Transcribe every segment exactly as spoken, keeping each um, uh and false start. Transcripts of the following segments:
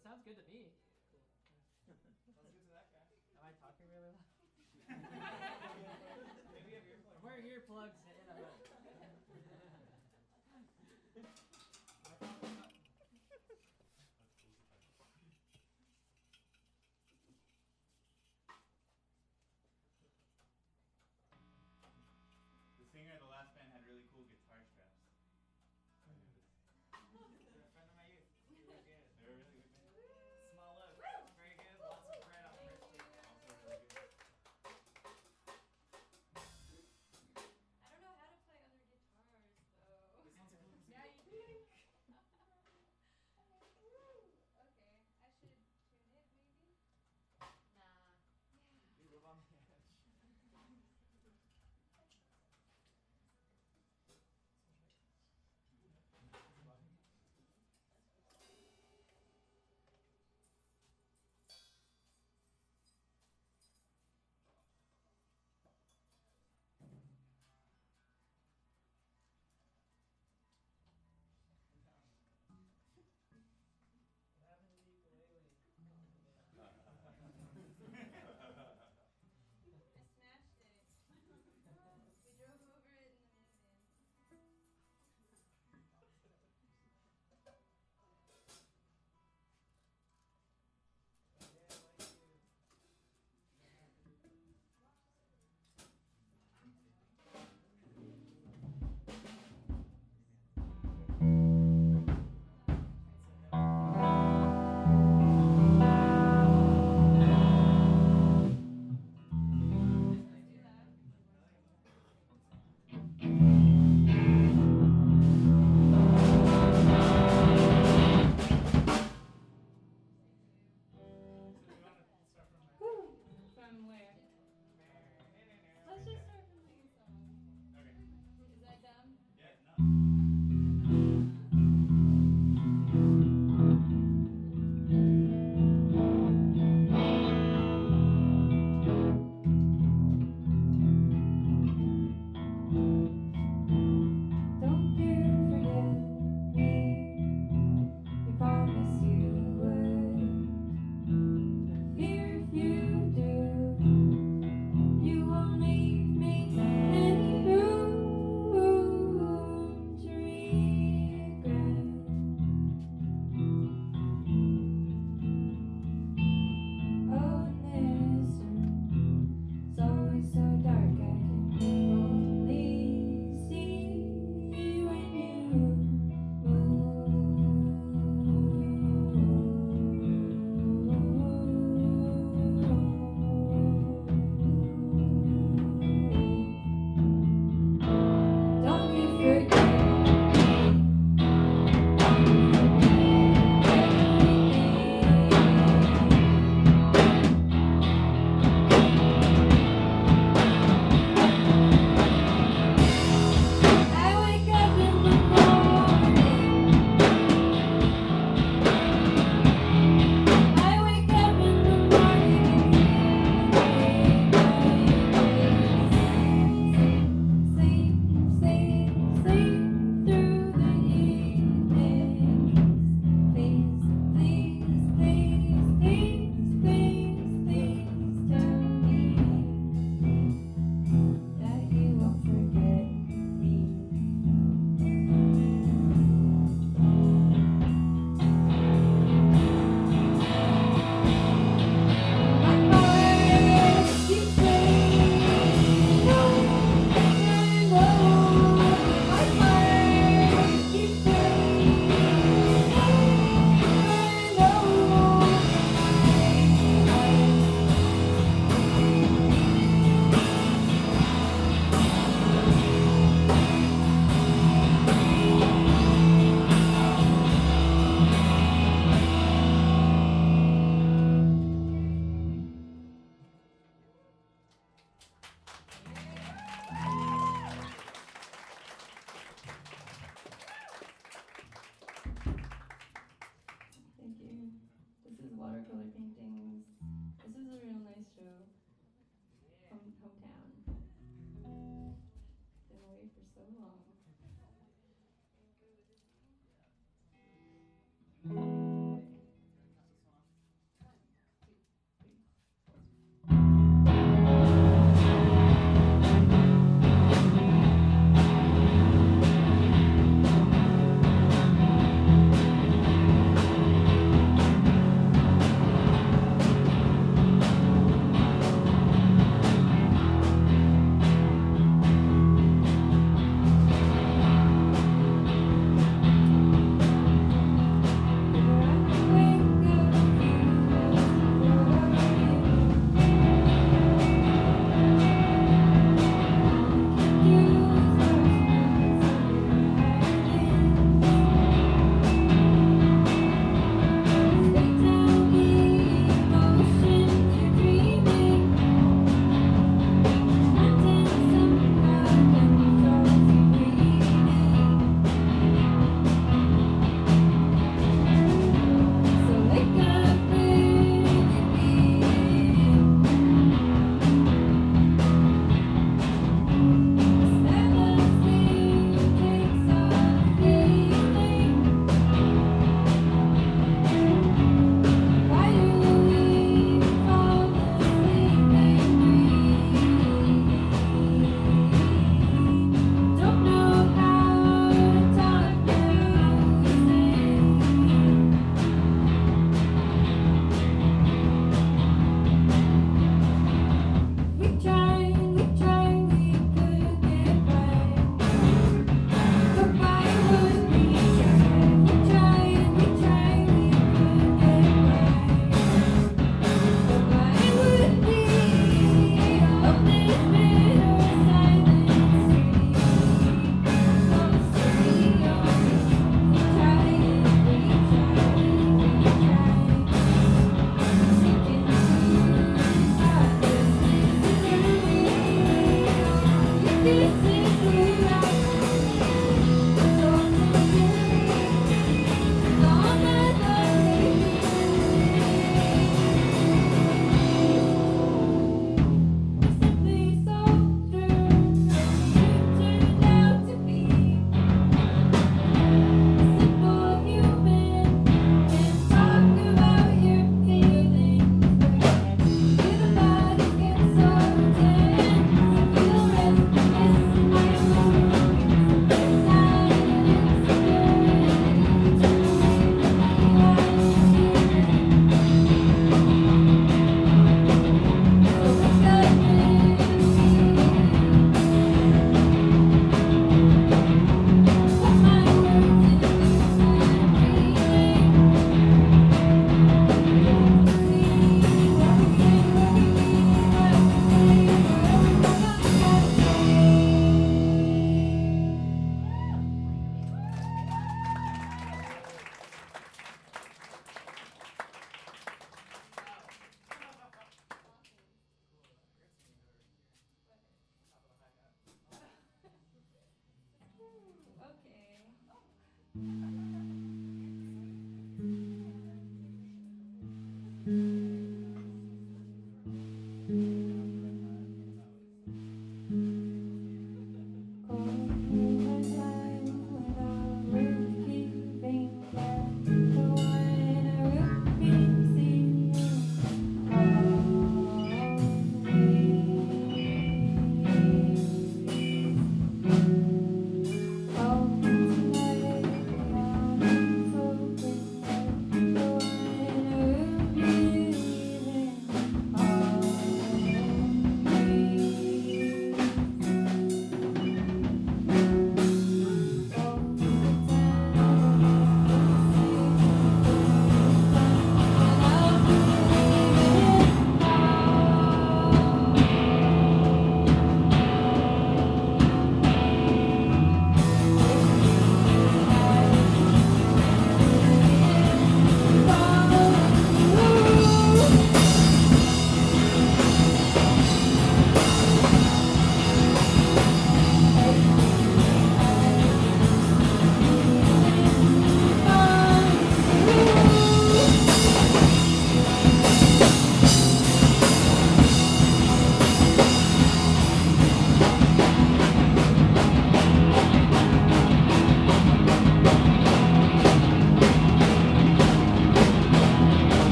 It sounds good to me. Sounds good to that guy. Am I talking really loud? Maybe you have earplugs. I'm wearing earplugs and I'm The singer of the last band had really cool guitar straps. They're a friend of my youth. They were good. They were really good band. Small loaf. Very good. Lots of bread on the first Also really good. I don't know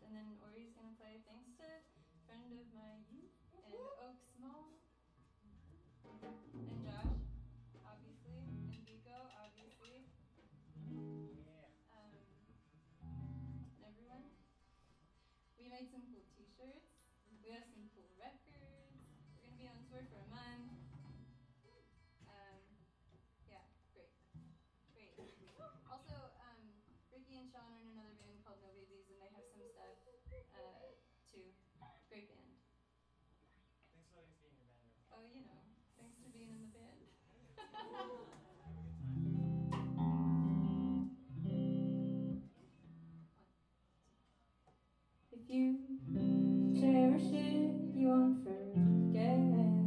and then Ori's gonna play thanks to a friend of my youth and Oak Small. And Josh, obviously, and Vico, obviously. Yeah. Um, and everyone. We made some cool t-shirts. We have some cool records. We're gonna be on tour for a month. Um, yeah, great. Great. Also, um, Ricky and Sean are in another band called No Babies, and they have some stuff, uh, too. Great band. Thanks for letting us be in your band, though. Oh, you know, thanks for being in the band. Have a good time. If you cherish it, you won't forget.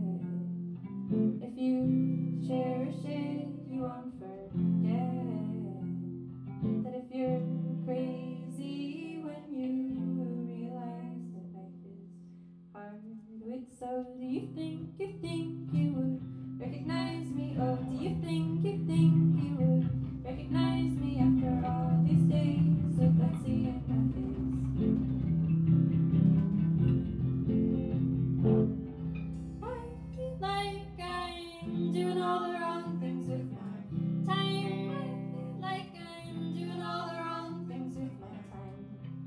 If you cherish it, you won't forget. That if you're crazy when you realize that life is hard, wait, so do you think, you think you would recognize me? Oh, do you think, you think you would recognize me after all these days without seeing my face? I feel like I'm doing all the wrong things with my time. I feel like I'm doing all the wrong things with my time.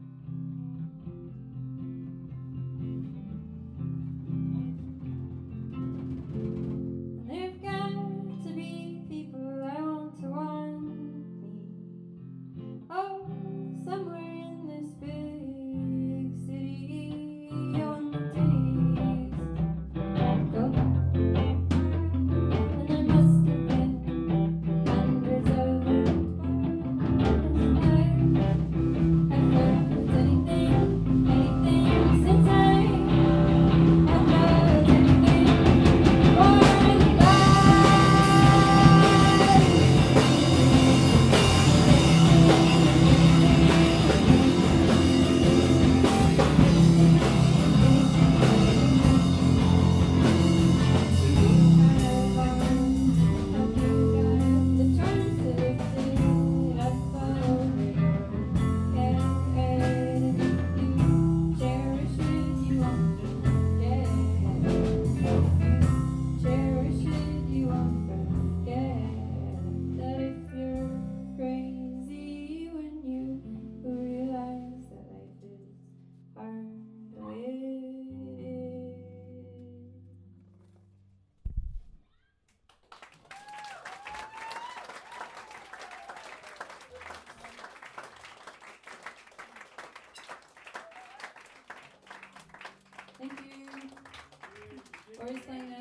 And there've got to be people I want to want me. Oh, somewhere in this big city on the days go by. And there must have been hundreds of times I've felt anything, anything since I have felt anything or anybody. Crazy when you realize that life is hard. It is. Thank you. Ori's playing